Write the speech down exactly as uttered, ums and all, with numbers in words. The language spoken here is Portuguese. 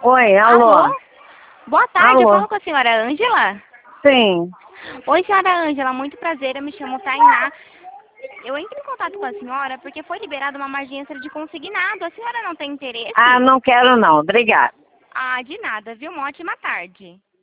Oi, alô? Alô? Boa tarde, eu Alô? falo com a senhora Ângela? Sim. Oi, senhora Ângela, muito prazer, eu me chamo Tainá. Eu entro em contato com a senhora porque foi liberada uma margem extra de consignado. A senhora não tem interesse? Ah, não quero não, obrigada. Ah, de nada, viu? Uma ótima tarde.